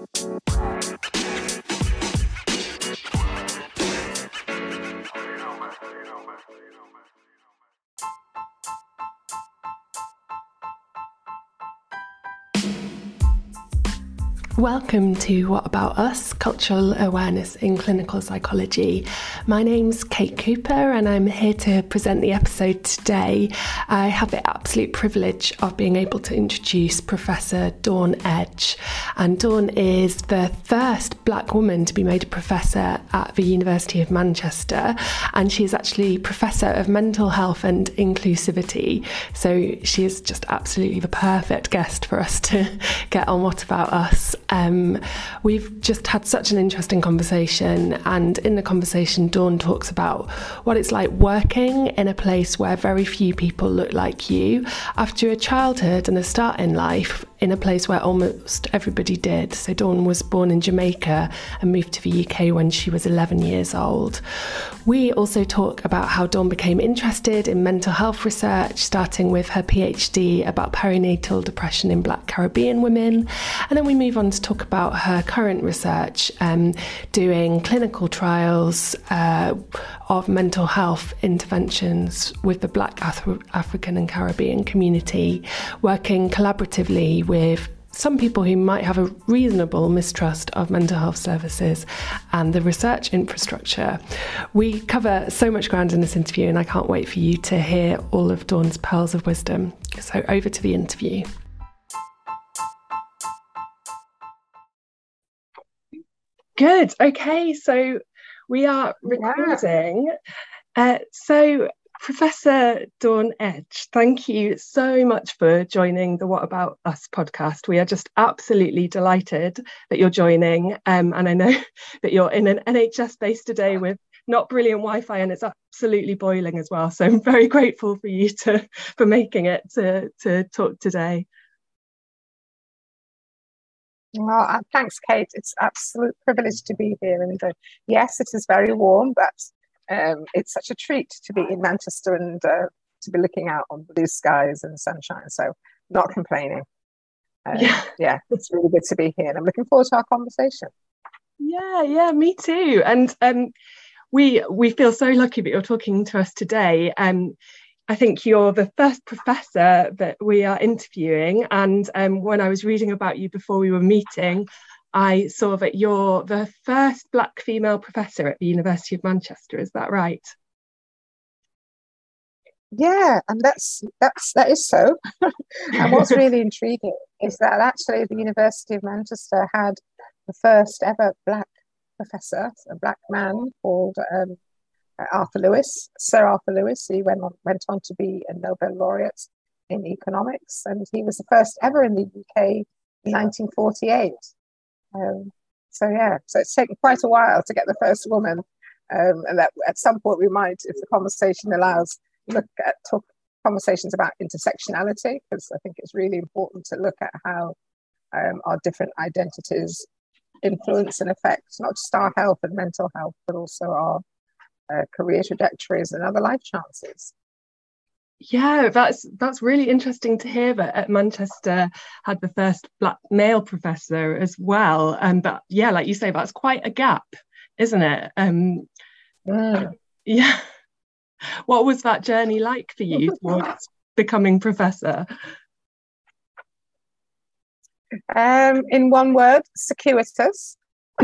Welcome to What About Us? Cultural Awareness in Clinical Psychology. My name's Kate Cooper and I'm here to present the episode today. I have the absolute privilege of being able to introduce Professor Dawn Edge. And Dawn is the first Black woman to be made a professor at the University of Manchester, and she is actually Professor of Mental Health and Inclusivity. So she is just absolutely the perfect guest for us to get on What About Us. We've just had such an interesting conversation, and in the conversation Dawn talks about what it's like working in a place where very few people look like you after a childhood and a start in life in a place where almost everybody did. So Dawn was born in Jamaica and moved to the UK when she was 11 years old. We also talk about how Dawn became interested in mental health research, starting with her PhD about perinatal depression in Black Caribbean women. And then we move on to talk about her current research, doing clinical trials of mental health interventions with the Black African and Caribbean community, working collaboratively with some people who might have a reasonable mistrust of mental health services and the research infrastructure. We cover so much ground in this interview, and I can't wait for you to hear all of Dawn's pearls of wisdom. So over to the interview. Good. Okay, so we are recording. So Professor Dawn Edge, thank you so much for joining the What About Us podcast. We are just absolutely delighted that you're joining. And I know that you're in an NHS base today with not brilliant Wi-Fi, and it's absolutely boiling as well. So I'm very grateful for you for making it to talk today. Well, thanks, Kate. It's an absolute privilege to be here. And yes, it is very warm, but it's such a treat to be in Manchester and to be looking out on blue skies and sunshine. So not complaining. Yeah, it's really good to be here. And I'm looking forward to our conversation. Yeah, me too. And we feel so lucky that you're talking to us today. I think you're the first professor that we are interviewing, and when I was reading about you before we were meeting, I saw that you're the first Black female professor at the University of Manchester. Is that right? Yeah, and that is so. And what's really intriguing is that actually the University of Manchester had the first ever Black professor, a Black man called Arthur Lewis, Sir Arthur Lewis. He went on to be a Nobel laureate in economics, and he was the first ever in the UK in 1948. So it's taken quite a while to get the first woman, and that at some point we might, if the conversation allows, talk conversations about intersectionality, because I think it's really important to look at how our different identities influence and affect not just our health and mental health, but also our career trajectories and other life chances. Yeah, that's really interesting to hear that at Manchester had the first Black male professor as well. But yeah, like you say, that's quite a gap, isn't it? Yeah. What was that journey like for you towards becoming professor? In one word, circuitous.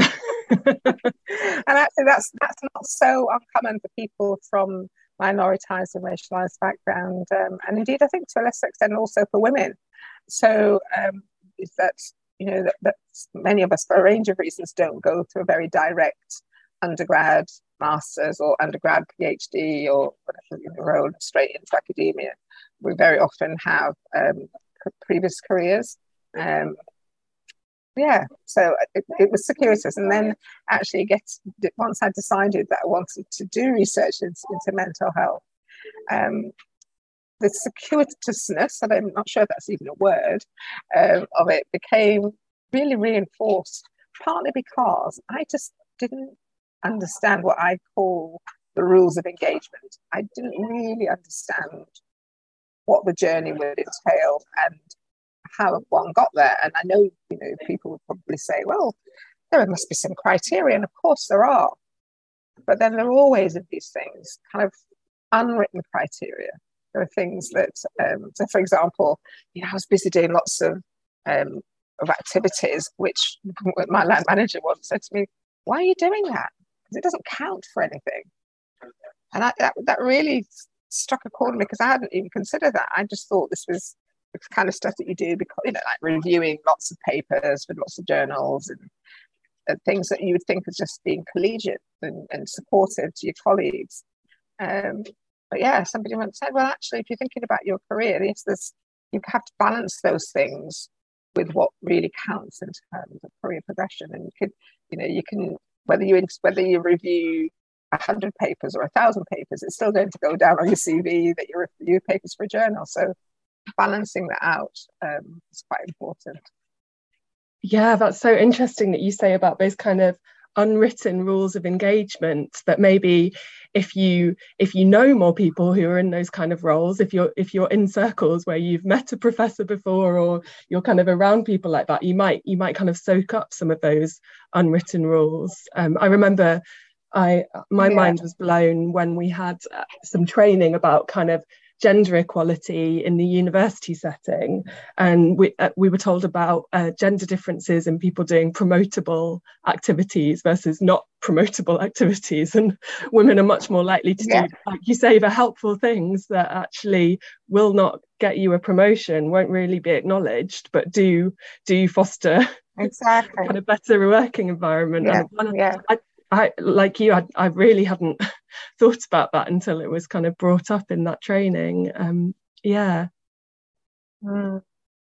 And actually that's not so uncommon for people from minoritized and racialized background, and indeed I think to a lesser extent also for women. So is that that many of us, for a range of reasons, don't go through a very direct undergrad master's or undergrad PhD or whatever, roll straight into academia. We very often have previous careers. So it was circuitous, and then actually once I decided that I wanted to do research into mental health, the circuitousness, and I'm not sure if that's even a word, of it became really reinforced, partly because I just didn't understand what I call the rules of engagement. I didn't really understand what the journey would entail and how one got there. And I know, people would probably say, well, there must be some criteria, and of course there are. But then there are always in these things kind of unwritten criteria. There are things that, so for example, I was busy doing lots of activities, which my land manager once said to me, "Why are you doing that? Because it doesn't count for anything." And that really struck a chord with me, because I hadn't even considered that. I just thought this was the kind of stuff that you do because, like reviewing lots of papers with lots of journals and things that you would think of just being collegiate and supportive to your colleagues. But yeah, somebody once said, well, actually, if you're thinking about your career, you have to balance those things with what really counts in terms of career progression. And you can whether you review 100 papers or 1,000 papers, it's still going to go down on your CV that you review papers for a journal. So balancing that out is quite important. Yeah, that's so interesting that you say about those kind of unwritten rules of engagement, that maybe if you know more people who are in those kind of roles, if you're in circles where you've met a professor before, or you're kind of around people like that, you might kind of soak up some of those unwritten rules. I remember my mind was blown when we had some training about kind of gender equality in the university setting, and we were told about gender differences in people doing promotable activities versus not promotable activities, and women are much more likely to do, like you say, the helpful things that actually will not get you a promotion, won't really be acknowledged, but do foster exactly kind of better working environment. I like you, I really hadn't thought about that until it was kind of brought up in that training. And I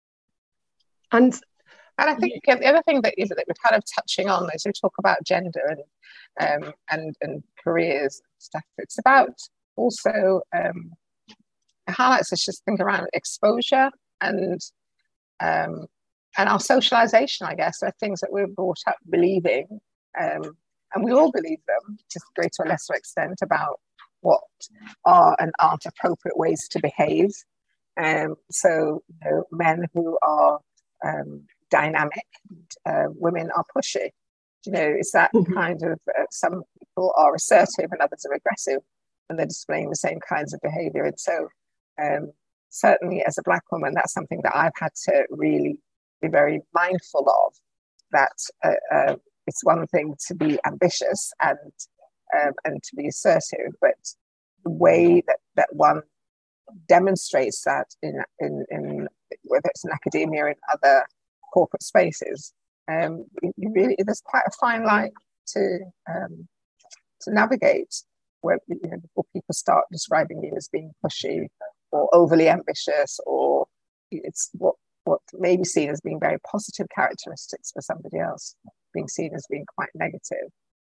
think the other thing that we're kind of touching on as we talk about gender and careers and stuff, it's about also it highlights us just think around exposure and our socialization, I guess. Are things that we're brought up believing, and we all believe them to a greater or lesser extent, about what are and aren't appropriate ways to behave. So men who are dynamic, women are pushy. It's that kind of some people are assertive and others are aggressive, and they're displaying the same kinds of behavior. And so certainly as a Black woman, that's something that I've had to really be very mindful of, that it's one thing to be ambitious and to be assertive, but the way that one demonstrates that in whether it's in academia or in other corporate spaces, there's quite a fine line to navigate, where before people start describing you as being pushy or overly ambitious, or it's what may be seen as being very positive characteristics for somebody else being seen as being quite negative.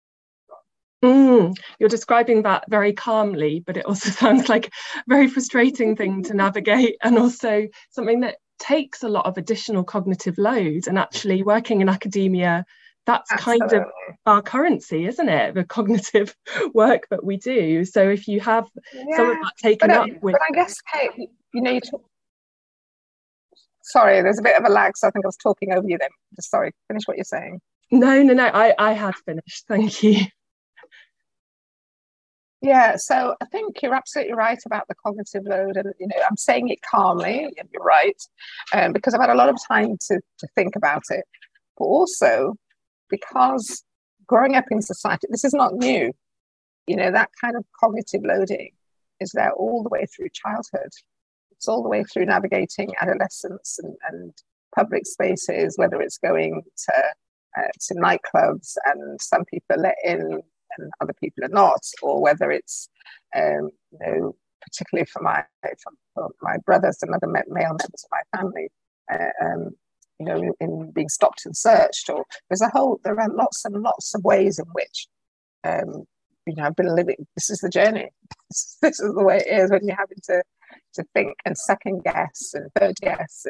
You're describing that very calmly, but it also sounds like a very frustrating thing to navigate, and also something that takes a lot of additional cognitive load. And actually working in academia, that's Absolutely. kind of our currency, isn't it? The cognitive work that we do. So if you have some of that taken up with... But I guess, Kate, sorry, there's a bit of a lag, so I think I was talking over you then. Just sorry, finish what you're saying. No, I had finished, thank you. Yeah, so I think you're absolutely right about the cognitive load, and I'm saying it calmly, and you're right, because I've had a lot of time to think about it, but also because growing up in society, this is not new. That kind of cognitive loading is there all the way through childhood. It's all the way through navigating adolescence and public spaces, whether it's going to nightclubs and some people are let in and other people are not, or whether it's particularly for my brothers and other male members of my family, in being stopped and searched, or there are lots and lots of ways in which I've been living. This is the journey. This is the way it is when you're having to think and second guess and third guess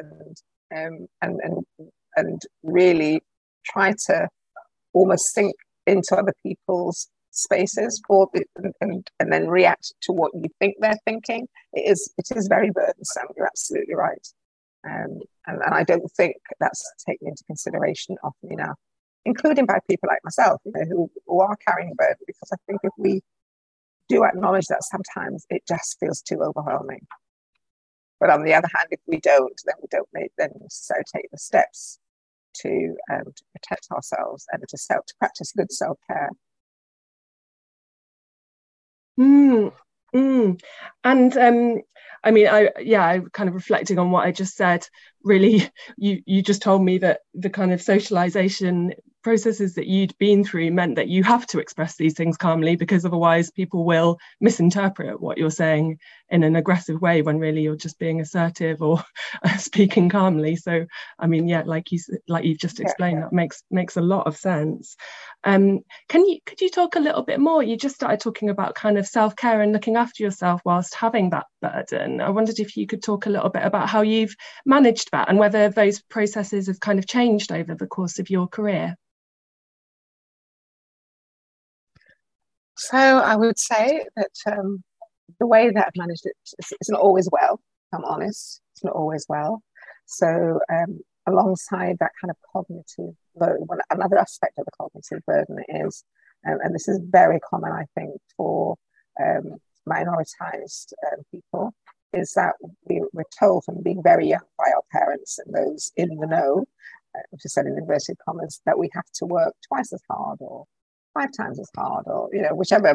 and really try to almost think into other people's spaces and then react to what you think they're thinking. It is very burdensome. You're absolutely right. And I don't think that's taken into consideration often enough, including by people like myself, who are carrying a burden, because I think if we do acknowledge that sometimes it just feels too overwhelming. But on the other hand, if we don't, then we don't necessarily take the steps to protect ourselves and to practice good self-care. And I mean, I kind of reflecting on what I just said, really, you just told me that the kind of socialization processes that you'd been through meant that you have to express these things calmly, because otherwise people will misinterpret what you're saying in an aggressive way when really you're just being assertive or speaking calmly. So I mean, yeah, like you've just explained, that makes a lot of sense. Could you talk a little bit more? You just started talking about kind of self-care and looking after yourself whilst having that burden. I wondered if you could talk a little bit about how you've managed that and whether those processes have kind of changed over the course of your career. So I would say that the way that I've managed it is not always well, if I'm honest. It's not always well. So alongside that kind of cognitive load, another aspect of the cognitive burden is, and this is very common, I think, for minoritized people, is that we're told from being very young by our parents and those in the know, which is said in inverted commas, that we have to work twice as hard or 5 times as hard, or whichever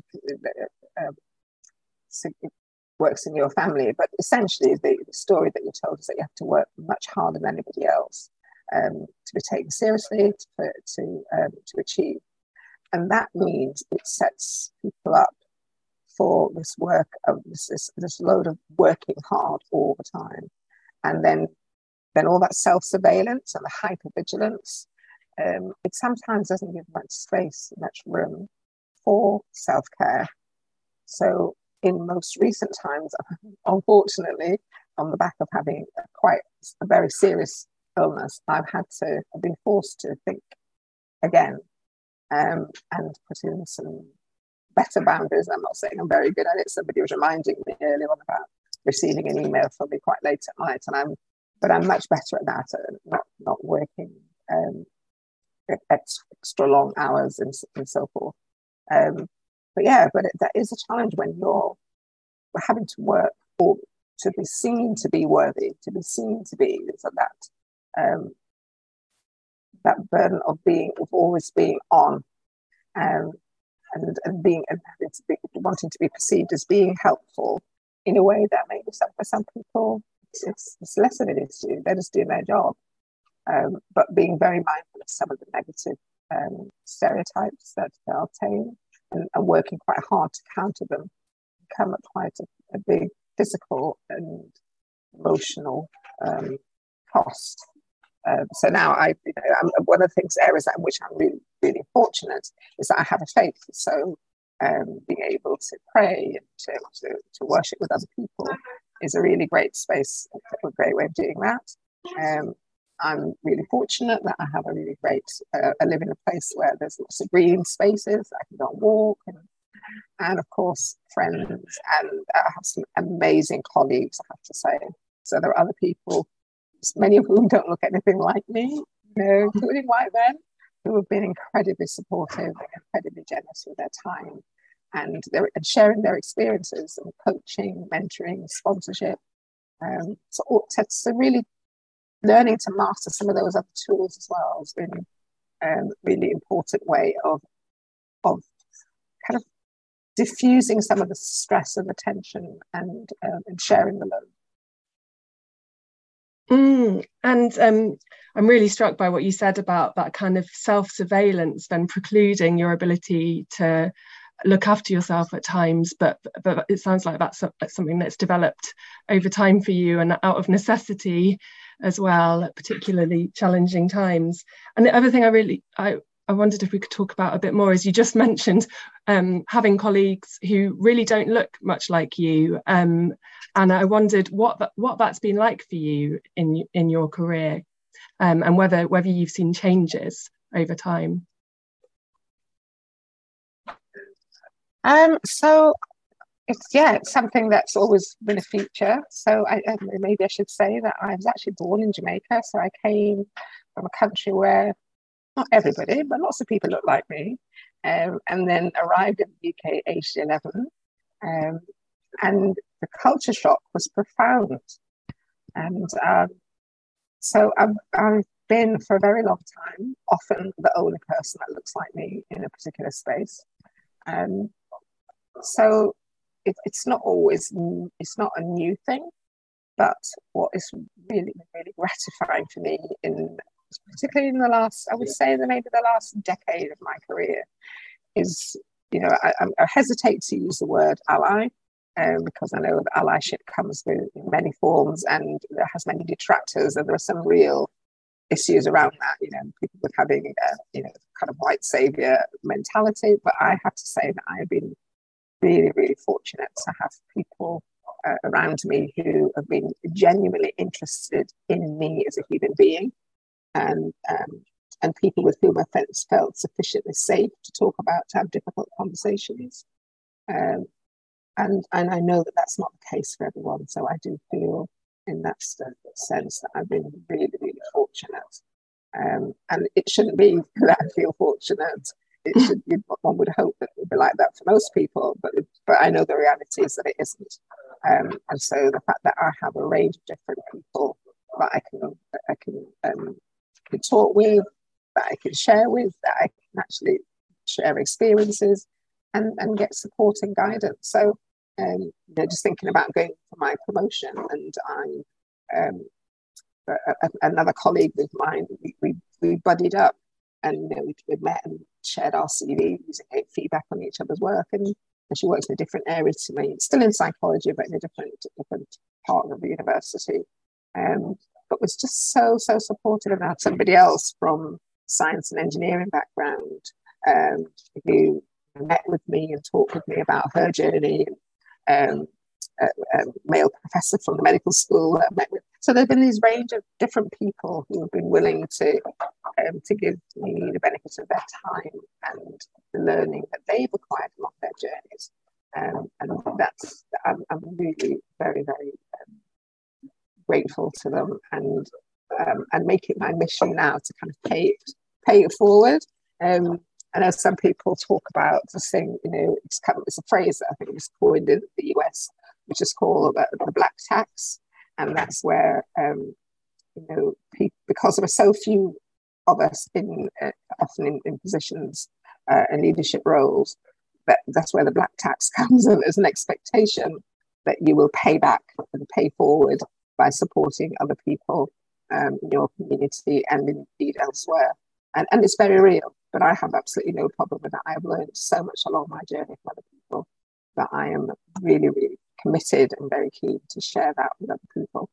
works in your family. But essentially, the story that you're told is that you have to work much harder than anybody else to be taken seriously, to achieve, and that means it sets people up for this work of this load of working hard all the time, and then all that self-surveillance and the hypervigilance. It sometimes doesn't give much space, much room for self-care. So in most recent times, unfortunately, on the back of having a very serious illness, I've been forced to think again and put in some better boundaries. I'm not saying I'm very good at it. Somebody was reminding me earlier on about receiving an email from me quite late at night, but I'm much better at that, not working extra long hours and so forth. But that is a challenge when we're having to work or to be seen to be worthy, to be seen to be, so that burden of always being on, and wanting to be perceived as being helpful in a way that maybe for some people it's less of an issue. They're just doing their job. But being very mindful of some of the negative stereotypes that are obtained and working quite hard to counter them come at quite a big physical and emotional cost. So now one of the areas in which I'm really, really fortunate is that I have a faith. So being able to pray and to worship with other people is a really great space, a great way of doing that. I'm really fortunate that I have a really great, I live in a place where there's lots of green spaces. I can go and walk, and of course, friends, and I have some amazing colleagues, I have to say. So there are other people, many of whom don't look anything like me, including white men, who have been incredibly supportive and incredibly generous with their time and sharing their experiences and coaching, mentoring, sponsorship. So really learning to master some of those other tools as well has been a really important way of kind of diffusing some of the stress and the tension and sharing the load. And I'm really struck by what you said about that kind of self-surveillance then precluding your ability to look after yourself at times, but it sounds like that's something that's developed over time for you and out of necessity as well, at particularly challenging times. And the other thing I wondered if we could talk about a bit more is you just mentioned having colleagues who really don't look much like you, and I wondered what that's been like for you in your career, and whether you've seen changes over time. So it's something that's always been a feature. So maybe I should say that I was actually born in Jamaica. So I came from a country where not everybody, but lots of people look like me, and then arrived in the UK aged 11. And the culture shock was profound. And so I've been for a very long time, often the only person that looks like me in a particular space. So it's not it's not a new thing, but what is really, really gratifying for me particularly in the last, I would say that maybe the last decade of my career is, I hesitate to use the word ally, because I know that allyship comes in many forms and it has many detractors, and there are some real issues around that, people with having kind of white savior mentality. But I have to say that I have been really, really fortunate to have people around me who have been genuinely interested in me as a human being, and people with whom I felt sufficiently safe to talk about, to have difficult conversations. And I know that that's not the case for everyone. So I do feel in that sense that I've been really, really fortunate. And it shouldn't be that I feel fortunate. It should be, one would hope that it would be like that for most people, but I know the reality is that it isn't. And so the fact that I have a range of different people that I can talk with, that I can share with, that I can actually share experiences and get support and guidance. So, just thinking about going for my promotion, and another colleague of mine, we buddied up, and we met and shared our CVs and gave feedback on each other's work. And she works in a different area to me, still in psychology, but in a different part of the university. But was just so supportive. And I had somebody else from science and engineering background who met with me and talked with me about her journey. A male professor from the medical school that I met with. So there have been these range of different people who have been willing to give me the benefit of their time and the learning that they've acquired along their journeys. And I'm really very, very grateful to them, and make it my mission now to kind of pay it forward. I know some people talk about this thing, it's a phrase that I think was coined in the US, which is called the black tax. And that's where, because there are so few of us often in positions and leadership roles, that's where the black tax comes in. There's an expectation that you will pay back and pay forward by supporting other people in your community and indeed elsewhere. And it's very real, but I have absolutely no problem with that. I have learned so much along my journey from other people that I am really, really committed and very keen to share that with other people.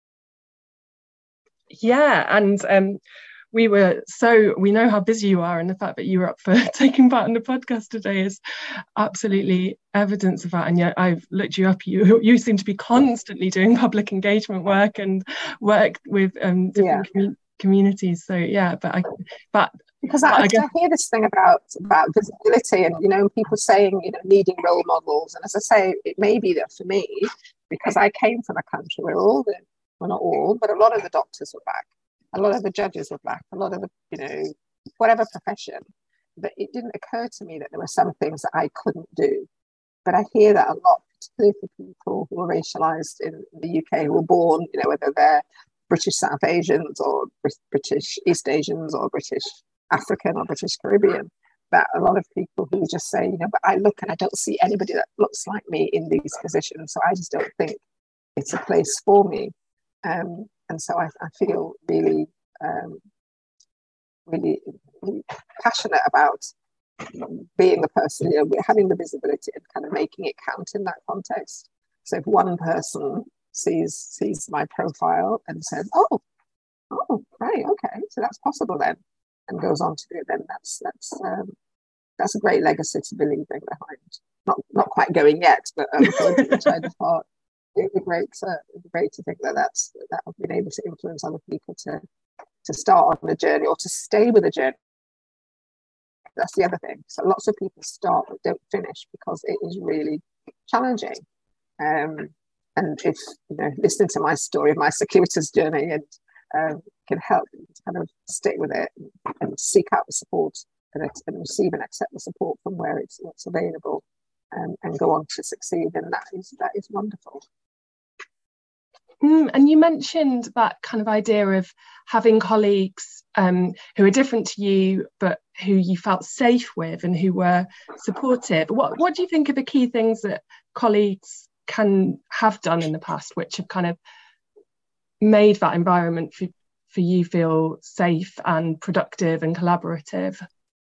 Yeah, and we know how busy you are, and the fact that you were up for taking part in the podcast today is absolutely evidence of that. And yet I've looked you up, you seem to be constantly doing public engagement work and work with different communities. So yeah, because I hear this thing about visibility, and people saying needing role models, and as I say, it may be that for me, because I came from a country where not all, but a lot of the doctors were black, a lot of the judges were black, a lot of the whatever profession, that it didn't occur to me that there were some things that I couldn't do. But I hear that a lot, particularly for people who are racialized in the UK, who were born, whether they're British South Asians or British East Asians or British African or British Caribbean, that a lot of people who just say, but I look and I don't see anybody that looks like me in these positions, so I just don't think it's a place for me. And so I feel really, really, really passionate about being the person, having the visibility and kind of making it count in that context. So if one person sees my profile and says, oh, right, okay, so that's possible then, and goes on to do it, then that's a great legacy to be leaving behind. Not quite going yet, but which I depart. It'd be great to think that I've been able to influence other people to start on the journey or to stay with the journey. That's the other thing. So lots of people start but don't finish because it is really challenging. And if listening to my story of my circuitous journey and can help kind of stick with it and seek out the support and receive and accept the support from where it's available, and go on to succeed, then that is wonderful. And you mentioned that kind of idea of having colleagues who are different to you, but who you felt safe with and who were supportive. What do you think are the key things that colleagues can have done in the past which have kind of made that environment for you feel safe and productive and collaborative?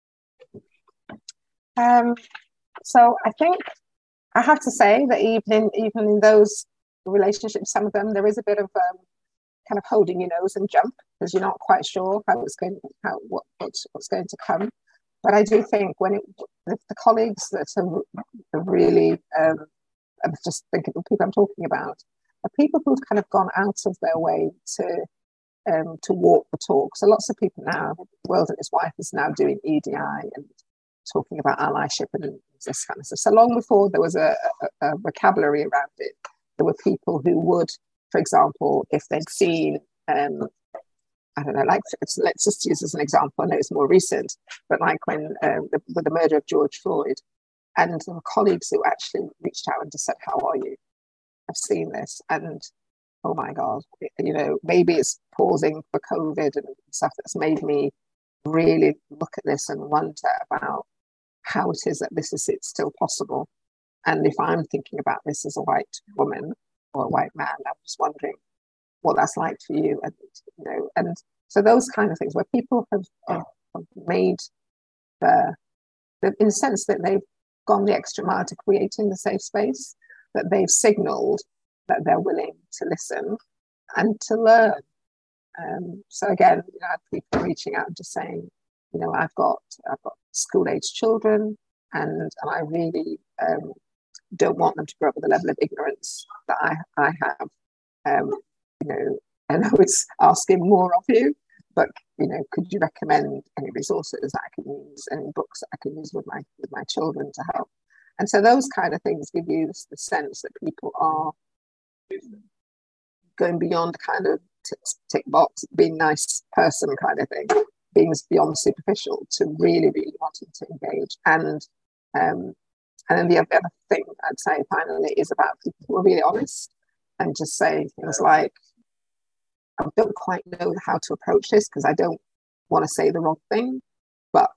So I think I have to say that even in those relationships, some of them, there is a bit of kind of holding your nose and jump, because you're not quite sure what's going to come. But I do think the colleagues that are really I'm just thinking of people I'm talking about, are people who've kind of gone out of their way to walk the talk. So lots of people now, World and his wife is now doing EDI and talking about allyship and this kind of stuff. So long before there was a vocabulary around it, there were people who would, for example, if they'd seen, I don't know, like let's just use as an example, I know it's more recent, but like when with the murder of George Floyd, and there were colleagues who actually reached out and just said, "How are you? I've seen this, and oh my God, maybe it's pausing for COVID and stuff that's made me really look at this and wonder about how it is that it's still possible. And if I'm thinking about this as a white woman or a white man, I'm just wondering what that's like for you." And so those kind of things where people have made in the sense that they've gone the extra mile to creating the safe space, that they've signaled that they're willing to listen and to learn. So again, I have people reaching out and just saying, I've got school-age children, and I really don't want them to grow up with a level of ignorance that I have. I know it's asking more of you, but could you recommend any resources that I can use, any books that I can use with my children to help? And so those kind of things give you the sense that people are going beyond kind of tick box, being nice person kind of thing, being beyond superficial, to really, really wanting to engage. And then the other thing I'd say finally is about people who are really honest and just say things like, "I don't quite know how to approach this because I don't want to say the wrong thing, but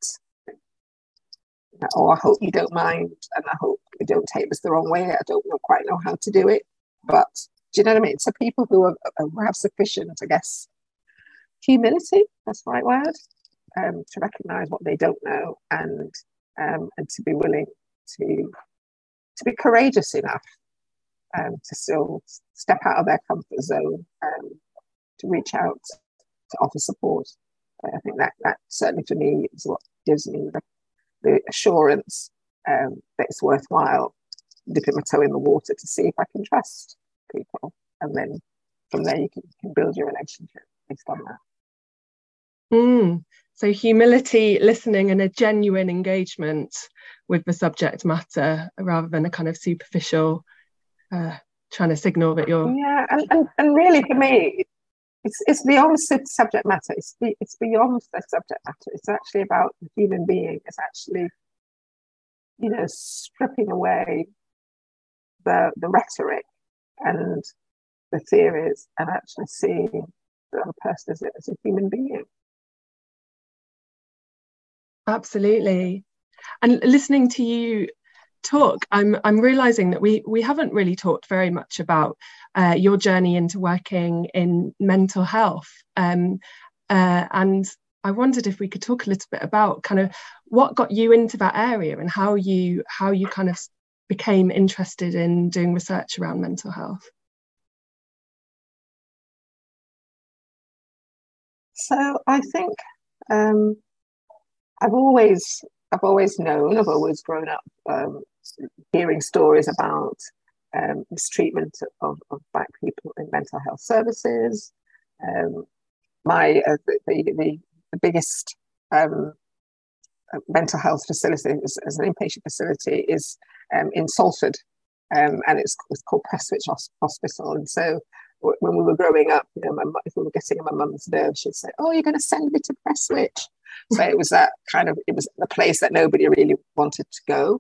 I hope you don't mind, and I hope you don't take this the wrong way. I don't quite know how to do it, but," do you know what I mean? So people who have sufficient, I guess, humility, that's the right word, to recognise what they don't know, and to be willing to be courageous enough to still step out of their comfort zone, to reach out, to offer support. I think that certainly for me is what gives me the assurance that it's worthwhile dipping my toe in the water to see if I can trust people, and then from there you can build your relationship based on that. So humility, listening, and a genuine engagement with the subject matter, rather than a kind of superficial trying to signal that you're... Yeah, and really for me, it's beyond subject matter. It's beyond the subject matter. It's actually about the human being. It's actually, stripping away the rhetoric and the theories, and actually seeing the other person as a human being. Absolutely. And listening to you talk, I'm realizing that we haven't really talked very much about your journey into working in mental health, and I wondered if we could talk a little bit about kind of what got you into that area and how you kind of became interested in doing research around mental health. So I think I've always known, I've always grown up hearing stories about mistreatment of Black people in mental health services. The biggest mental health facility as an inpatient facility is in Salford, and it's called Prestwich Hospital. And so when we were growing up, you know, if we were getting on my mum's nerves, she'd say, "Oh, you're going to send me to Prestwich." So it was that kind of, it was the place that nobody really wanted to go.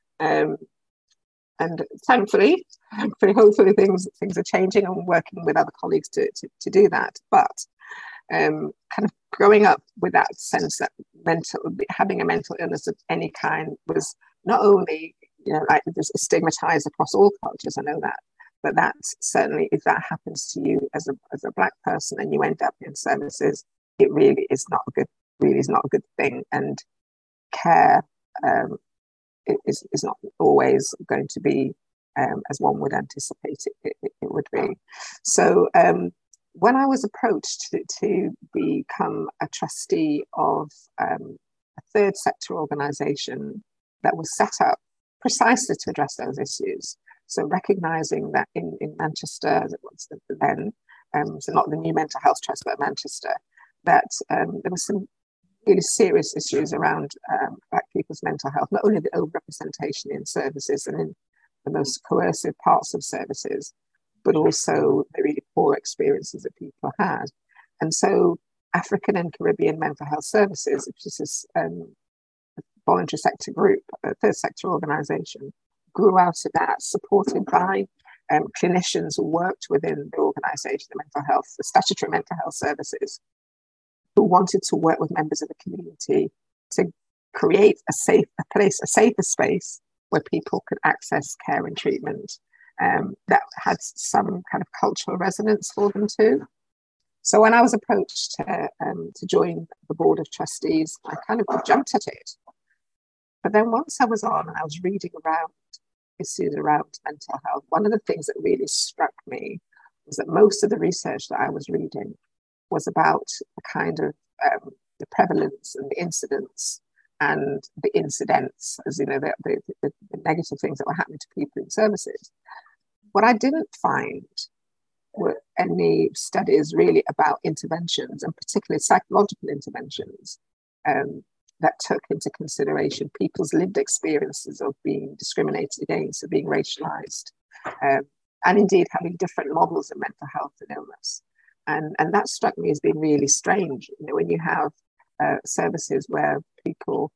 And thankfully, hopefully things are changing, and working with other colleagues to do that. But kind of growing up with that sense that having a mental illness of any kind was not only, you know, like stigmatized across all cultures, I know that, but that certainly, if that happens to you as a Black person and you end up in services, it really is not a good thing. And care is not always going to be as one would anticipate it would be. So when I was approached to become a trustee of a third sector organisation that was set up precisely to address those issues, so recognising that in Manchester, as it was then, so not the new mental health trust, but Manchester, that there was some really serious issues around Black people's mental health, not only the overrepresentation in services and in the most coercive parts of services, but also the really poor experiences that people had. And so African and Caribbean Mental Health Services, which is this voluntary sector group, a third sector organisation, grew out of that, supported by clinicians who worked within the organisation, the statutory mental health services, who wanted to work with members of the community to create a safer space where people could access care and treatment that had some kind of cultural resonance for them too. So when I was approached to join the board of trustees, I kind of jumped at it. But then once I was on and I was reading around issues around mental health, one of the things that really struck me was that most of the research that I was reading was about the kind of the prevalence and the incidence and the incidents, as you know, the negative things that were happening to people in services. What I didn't find were any studies really about interventions, and particularly psychological interventions, that took into consideration people's lived experiences of being discriminated against, of being racialized, and indeed having different models of mental health and illness. And that struck me as being really strange. You know, when you have services where people,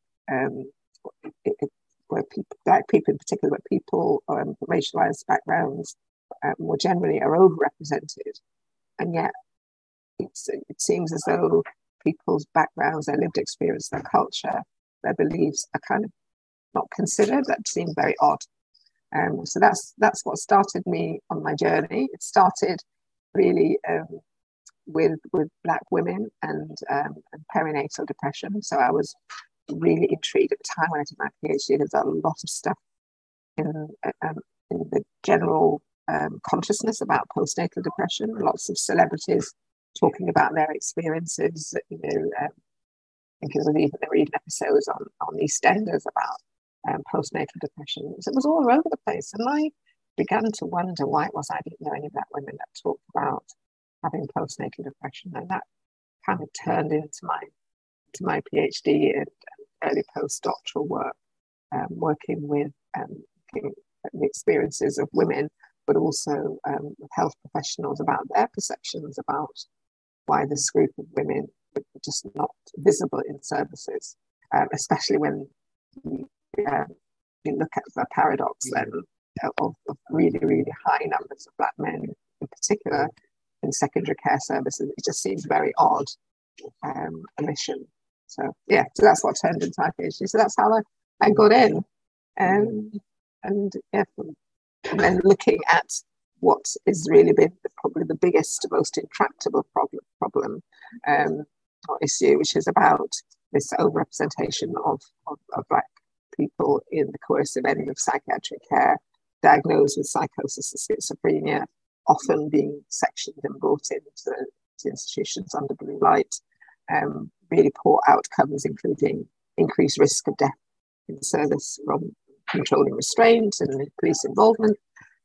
Black people in particular, but people from racialized backgrounds more generally are overrepresented, and yet it seems as though people's backgrounds, their lived experience, their culture, their beliefs are kind of not considered. That seemed very odd. So that's what started me on my journey. It started really with Black women and perinatal depression. So I was really intrigued at the time when I did my PhD. There's a lot of stuff in the general consciousness about postnatal depression. Lots of celebrities talking about their experiences. You know, I think there were even episodes on EastEnders about postnatal depression. So it was all over the place, and I began to wonder why it was I didn't know any Black women that talked about having postnatal depression, and that kind of turned into my PhD and early postdoctoral work, working with the experiences of women, but also with health professionals about their perceptions about why this group of women were just not visible in services, especially when you look at the paradox then of really, really high numbers of Black men in particular in secondary care services. It just seems very odd, a mission. So yeah, so that's what turned into my PhD. So that's how I got in, and yeah, and then looking at what has really been probably the biggest, most intractable problem or issue, which is about this overrepresentation of Black people in the coercive end of psychiatric care, diagnosed with psychosis and schizophrenia, often being sectioned and brought into institutions under blue light, really poor outcomes, including increased risk of death in service from controlling restraint and police involvement.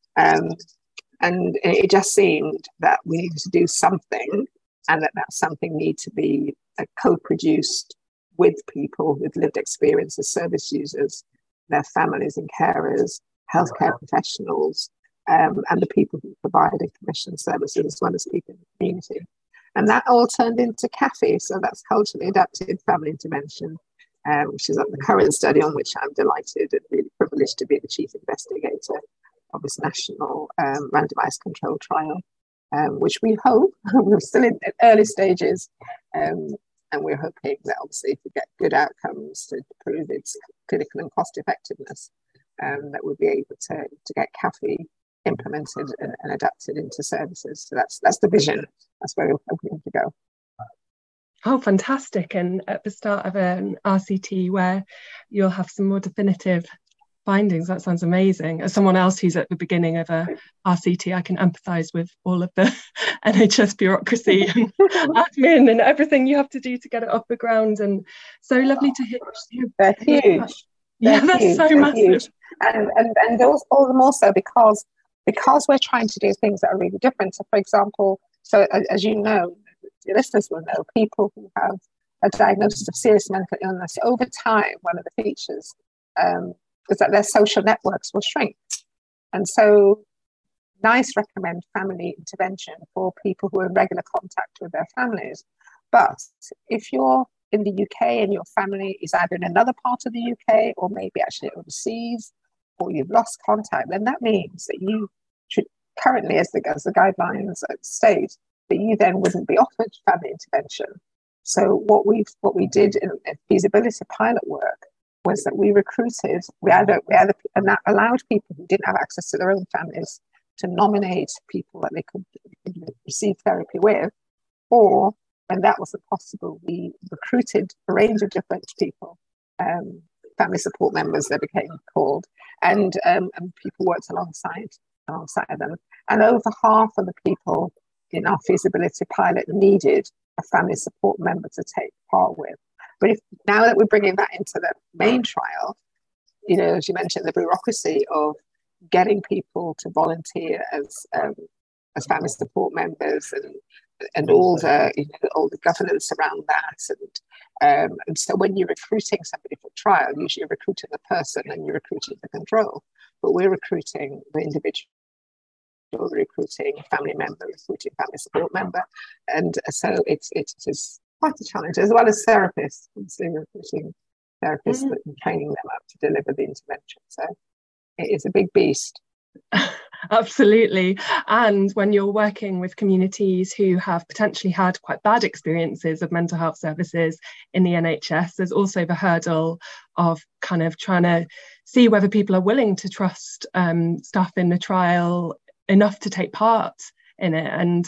And it just seemed that we needed to do something, and that something needed to be co-produced with people with lived experience as service users, their families and carers, healthcare professionals, and the people who provide and commission services, as well as people in the community. And that all turned into CAFI, so that's Culturally Adapted Family Intervention, which is the current study on which I'm delighted and really privileged to be the chief investigator of this national randomized control trial, which we hope, we're still in early stages, and we're hoping that obviously to get good outcomes to prove its clinical and cost effectiveness, that we'll be able to get CAFI implemented and adapted into services. So that's the vision. That's where we're hoping to go. Oh, fantastic. And at the start of an RCT where you'll have some more definitive findings, that sounds amazing. As someone else who's at the beginning of a RCT, I can empathise with all of the NHS bureaucracy and admin and everything you have to do to get it off the ground. And so lovely to hear. They're huge. They're huge. So they're massive. Huge. And all the more so because we're trying to do things that are really different. So, for example, as you know, your listeners will know, people who have a diagnosis of serious mental illness, over time, one of the features is that their social networks will shrink. And so NICE recommend family intervention for people who are in regular contact with their families. But if you're in the UK and your family is either in another part of the UK or maybe actually overseas, or you've lost contact, then that means that you should currently, as the guidelines state, that you then wouldn't be offered family intervention. So what we did in feasibility pilot work was that we recruited, and that allowed people who didn't have access to their own families to nominate people that they could receive therapy with, or when that wasn't possible, we recruited a range of different people, family support members they became called, and people worked alongside them. And over half of the people in our feasibility pilot needed a family support member to take part with. But now that we're bringing that into the main trial, as you mentioned, the bureaucracy of getting people to volunteer as family support members and all the governance around that, and so when you're recruiting somebody for trial, usually you're recruiting the person and you're recruiting the control, but we're recruiting the individual, recruiting family member, recruiting family support member, and so it is quite a challenge, as well as therapists, obviously recruiting therapists and training them up to deliver the intervention. So it is a big beast. Absolutely. And when you're working with communities who have potentially had quite bad experiences of mental health services in the NHS, there's also the hurdle of kind of trying to see whether people are willing to trust staff in the trial enough to take part in it. And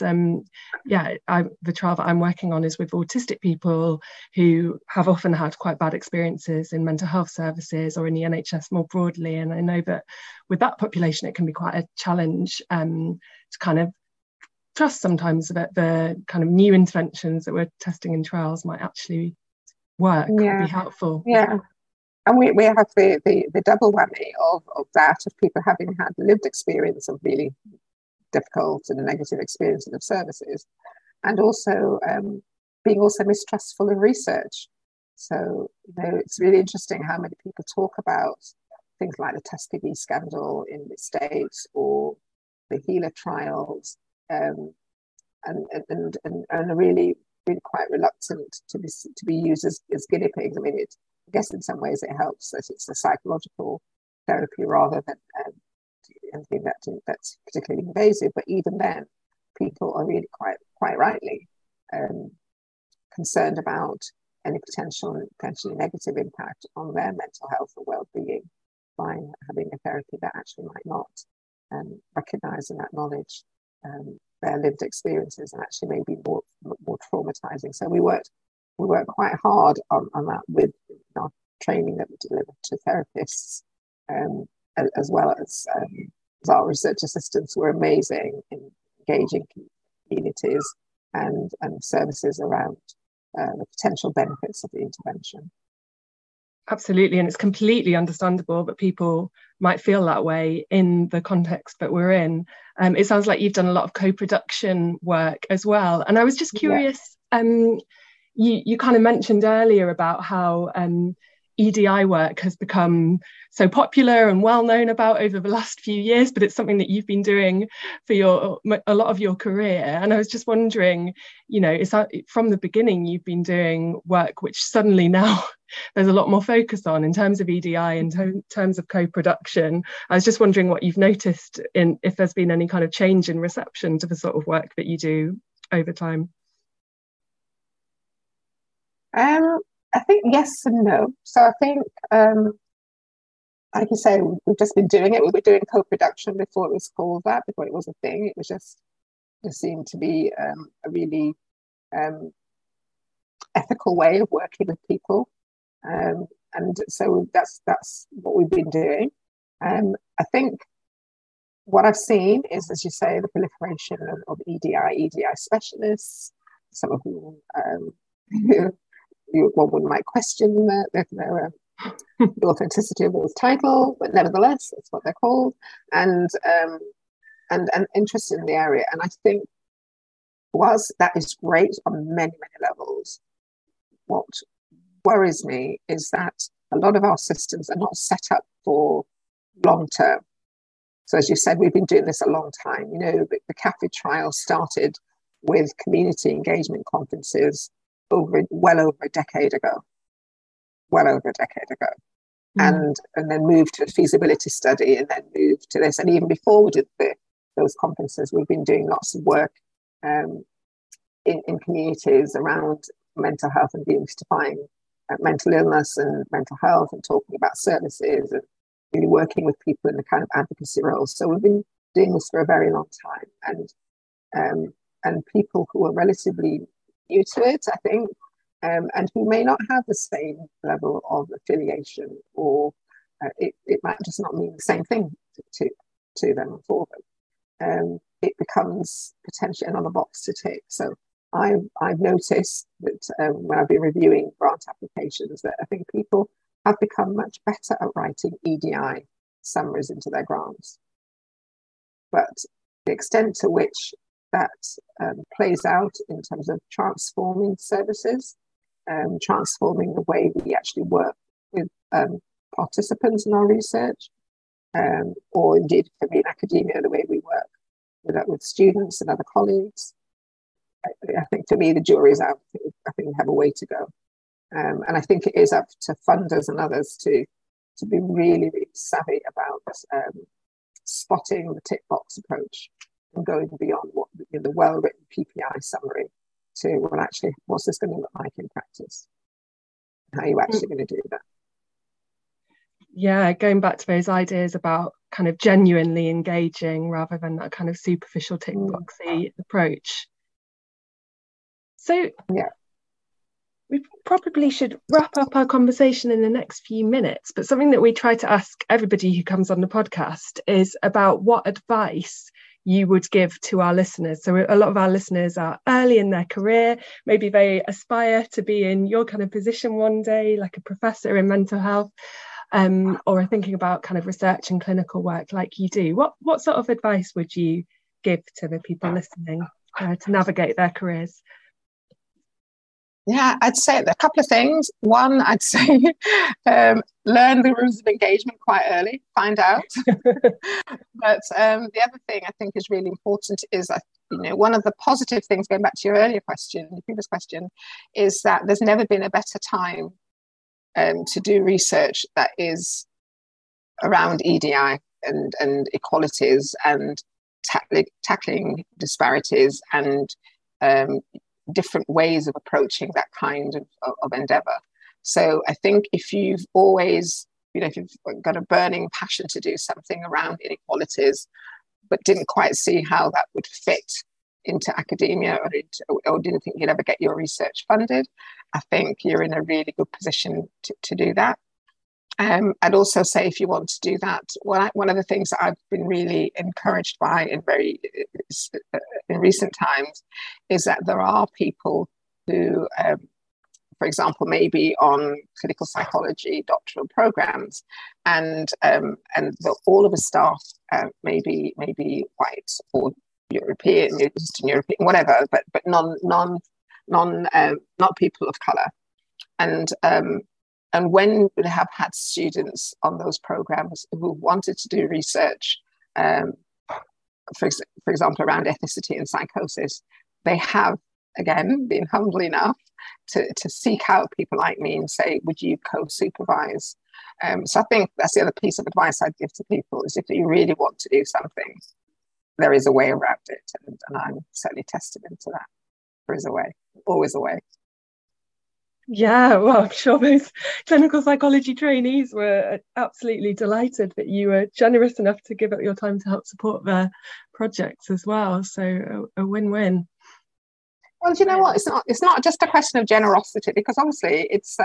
the trial that I'm working on is with autistic people who have often had quite bad experiences in mental health services or in the NHS more broadly. And I know that with that population, it can be quite a challenge to kind of trust sometimes that the kind of new interventions that we're testing in trials might actually work or be helpful. Yeah. And we have the double whammy of that, of people having had lived experience of really difficult and negative experiences of services, and also being also mistrustful of research. So it's really interesting how many people talk about things like the Tuskegee scandal in the States or the HeLa trials, and are really quite reluctant to be used as guinea pigs. I mean, I guess in some ways it helps that it's a psychological therapy rather than anything that's particularly invasive. But even then, people are really quite rightly concerned about any potentially negative impact on their mental health or well-being by having a therapy that actually might not recognise and acknowledge their lived experiences and actually may be more traumatizing. So we worked quite hard on that with our training that we delivered to therapists, as well as our research assistants who were amazing in engaging communities and services around the potential benefits of the intervention. Absolutely, and it's completely understandable that people might feel that way in the context that we're in. It sounds like you've done a lot of co-production work as well, and I was just curious. You kind of mentioned earlier about how EDI work has become so popular and well known about over the last few years, but it's something that you've been doing for a lot of your career. And I was just wondering, is that from the beginning you've been doing work which suddenly now there's a lot more focus on in terms of EDI, in terms of co-production? I was just wondering what you've noticed if there's been any kind of change in reception to the sort of work that you do over time. I think yes and no. So I think, like you say, we've just been doing it. We were doing co-production before it was called that, before it was a thing. It just seemed to be a really ethical way of working with people. And so that's what we've been doing. I think what I've seen is, as you say, the proliferation of EDI specialists, some of whom one might question their the authenticity of those titles, but nevertheless, it's what they're called, and interested in the area. And I think whilst that is great on many, many levels, what worries me is that a lot of our systems are not set up for long term. So as you said, we've been doing this a long time. The CAFID trial started with community engagement conferences well over a decade ago. And then moved to a feasibility study, and then moved to this. And even before we did those conferences, we've been doing lots of work in communities around mental health and demystifying mental illness and mental health, and talking about services, and really working with people in the kind of advocacy roles. So we've been doing this for a very long time, and people who are relatively new to it, I think, and who may not have the same level of affiliation, or it might just not mean the same thing to them or for them. It becomes potentially another box to tick. So I've noticed that when I've been reviewing grant applications, that I think people have become much better at writing EDI summaries into their grants. But the extent to which that plays out in terms of transforming services, transforming the way we actually work with participants in our research, or indeed for me in academia, the way we work with students and other colleagues. I think for me, the jury's out. I think we have a way to go. And I think it is up to funders and others to be really, really savvy about spotting the tick box approach and going beyond what the well-written PPI summary to, well, actually, what's this going to look like in practice? How are you actually going to do that? Yeah, going back to those ideas about kind of genuinely engaging rather than that kind of superficial tick boxy approach. So yeah, we probably should wrap up our conversation in the next few minutes, but something that we try to ask everybody who comes on the podcast is about what advice you would give to our listeners. So a lot of our listeners are early in their career. Maybe they aspire to be in your kind of position one day, like a professor in mental health, or are thinking about kind of research and clinical work like you do. What sort of advice would you give to the people listening to navigate their careers? Yeah, I'd say a couple of things. One, I'd say learn the rules of engagement quite early, find out. But the other thing I think is really important is, one of the positive things, going back to your earlier question, the previous question, is that there's never been a better time to do research that is around EDI and equalities and tackling disparities and different ways of approaching that kind of endeavor. So I think if you've always, if you've got a burning passion to do something around inequalities, but didn't quite see how that would fit into academia, or didn't think you'd ever get your research funded, I think you're in a really good position to do that. I'd also say, if you want to do that, one of the things that I've been really encouraged by in recent times is that there are people who, for example, maybe on clinical psychology doctoral programs, and all of the staff may be white or European, Eastern European, whatever, but not people of color, and And when we have had students on those programs who wanted to do research, for example, around ethnicity and psychosis, they have, again, been humble enough to seek out people like me and say, would you co-supervise? So I think that's the other piece of advice I'd give to people, is if you really want to do something, there is a way around it. And I'm certainly testament to that. There is a way, always a way. Yeah, well, I'm sure those clinical psychology trainees were absolutely delighted that you were generous enough to give up your time to help support their projects as well. So a win-win. Well, do you know what? It's not just a question of generosity, because obviously it's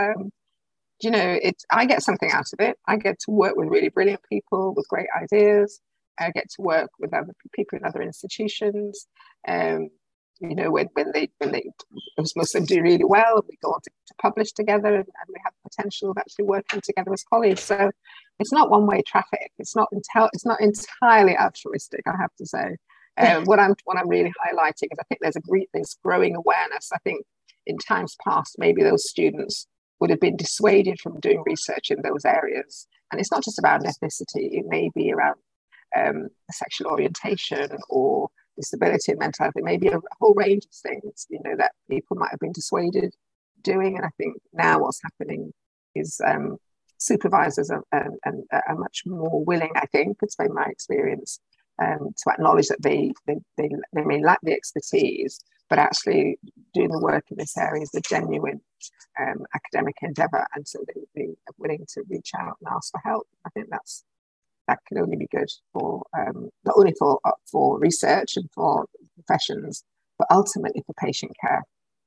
I get something out of it. I get to work with really brilliant people with great ideas. I get to work with other people in other institutions. When most of them do really well, we go on to publish together, and we have the potential of actually working together as colleagues. So it's not one-way traffic. It's not entirely altruistic, I have to say. What I'm really highlighting is I think there's growing awareness. I think in times past, maybe those students would have been dissuaded from doing research in those areas. And it's not just about ethnicity. It may be around sexual orientation or disability and mental health. It may be a whole range of things, that people might have been dissuaded doing. And I think now what's happening is supervisors are much more willing, I think, it's been my experience, to acknowledge that they may lack the expertise, but actually doing the work in this area is a genuine academic endeavour, and so they are willing to reach out and ask for help. I think that can only be good for not only for research and for professions, but ultimately for patient care.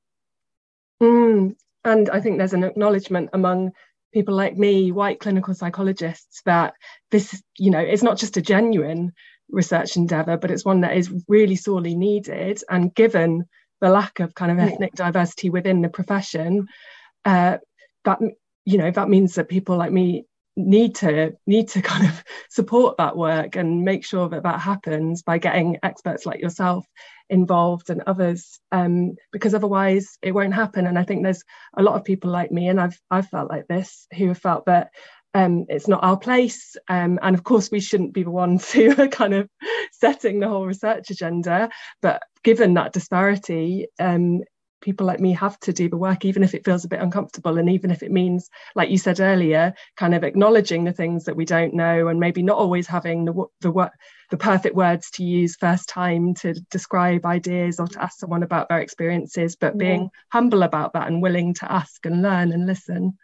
And I think there's an acknowledgement among people like me, white clinical psychologists, that this, it's not just a genuine research endeavour, but it's one that is really sorely needed. And given the lack of kind of ethnic diversity within the profession, that means that people like me need to kind of support that work and make sure that happens by getting experts like yourself involved and others, because otherwise it won't happen. And I think there's a lot of people like me, and I've felt like this, who have felt that it's not our place, and of course we shouldn't be the ones who are kind of setting the whole research agenda, but given that disparity, people like me have to do the work, even if it feels a bit uncomfortable, and even if it means, like you said earlier, kind of acknowledging the things that we don't know, and maybe not always having the perfect words to use first time to describe ideas or to ask someone about their experiences, but being humble about that and willing to ask and learn and listen.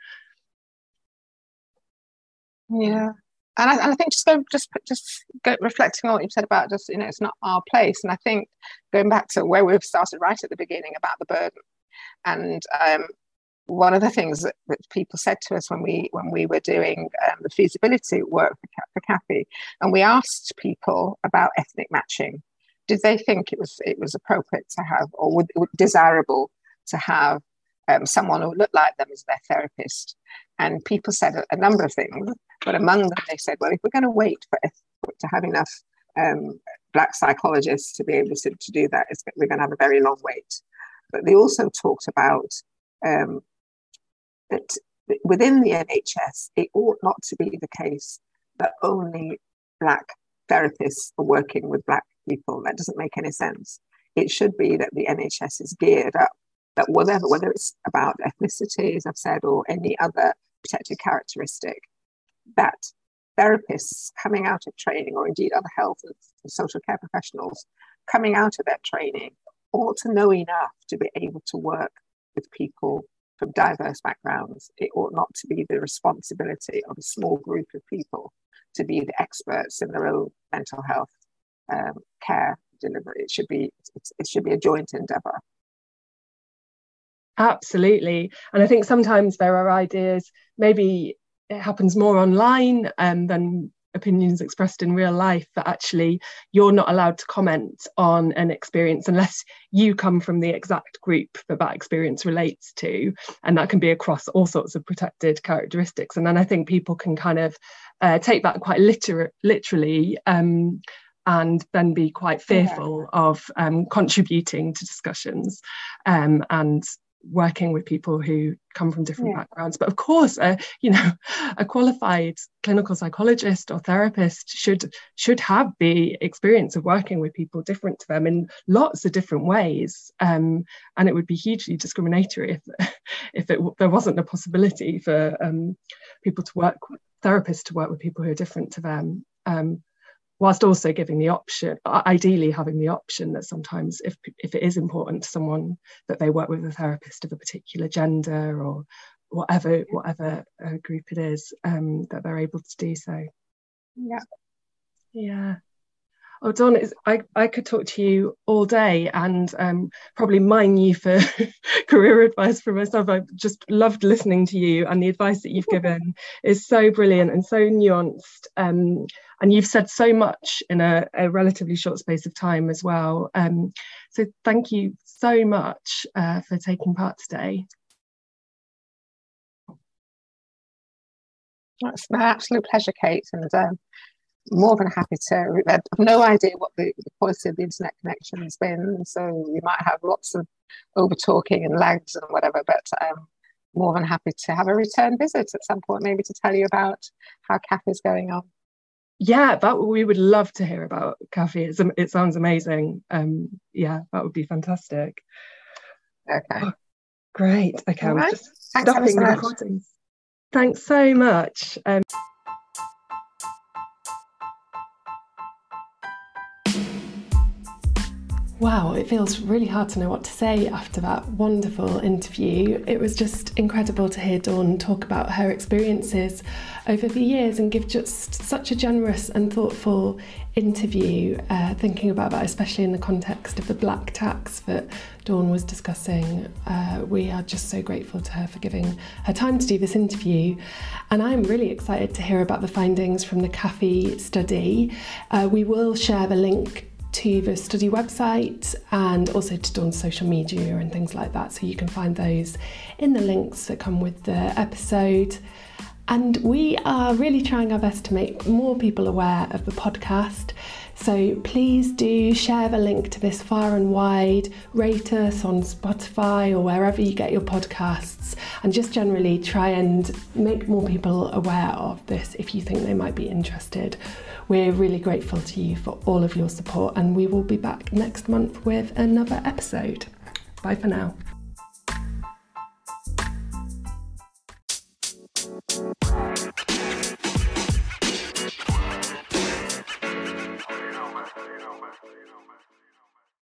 Yeah. And I think just reflecting on what you've said about it's not our place. And I think going back to where we've started right at the beginning about the burden. And one of the things that people said to us when we were doing the feasibility work for CAFE, and we asked people about ethnic matching, did they think it was appropriate to have, or desirable to have someone who looked like them as their therapist? And people said a number of things, but among them they said, well, if we're going to wait to have enough Black psychologists to be able to do that, we're going to have a very long wait. But they also talked about that within the NHS, it ought not to be the case that only Black therapists are working with Black people. That doesn't make any sense. It should be that the NHS is geared up, that whether it's about ethnicity, as I've said, or any other protected characteristic, that therapists coming out of training, or indeed other health and social care professionals coming out of that training, ought to know enough to be able to work with people from diverse backgrounds. It ought not to be the responsibility of a small group of people to be the experts in their own mental health care delivery. It should be a joint endeavour. Absolutely. And I think sometimes there are ideas, maybe it happens more online than opinions expressed in real life, that actually you're not allowed to comment on an experience unless you come from the exact group that experience relates to, and that can be across all sorts of protected characteristics. And then I think people can kind of take that quite literally, and then be quite fearful of contributing to discussions, and working with people who come from different backgrounds. But of course, you know, a qualified clinical psychologist or therapist should have the experience of working with people different to them in lots of different ways. And it would be hugely discriminatory if there wasn't a possibility for therapists to work with people who are different to them. Whilst also giving the option, ideally having the option that sometimes if it is important to someone that they work with a therapist of a particular gender or whatever group it is, that they're able to do so. Yeah. Oh, Dawn, I could talk to you all day and probably mine you for career advice for myself. I've just loved listening to you, and the advice that you've given is so brilliant and so nuanced. And you've said so much in a relatively short space of time as well. So thank you so much for taking part today. It's my absolute pleasure, Kate, and more than happy to. I have no idea what the quality of the internet connection has been, so you might have lots of over talking and lags and whatever, but I'm more than happy to have a return visit at some point, maybe to tell you about how CAFE is going on. Yeah, we would love to hear about CAFE. It sounds amazing. Yeah, that would be fantastic. Okay. Oh, great. Okay, I'm just stopping the recording. Thanks so much. Wow, it feels really hard to know what to say after that wonderful interview. It was just incredible to hear Dawn talk about her experiences over the years and give just such a generous and thoughtful interview, thinking about that, especially in the context of the black tax that Dawn was discussing. We are just so grateful to her for giving her time to do this interview. And I'm really excited to hear about the findings from the CAFE study. We will share the link to the study website and also to Dawn's social media and things like that, so you can find those in the links that come with the episode. And we are really trying our best to make more people aware of the podcast, so please do share the link to this far and wide, rate us on Spotify or wherever you get your podcasts, and just generally try and make more people aware of this if you think they might be interested. We're really grateful to you for all of your support, and we will be back next month with another episode. Bye for now.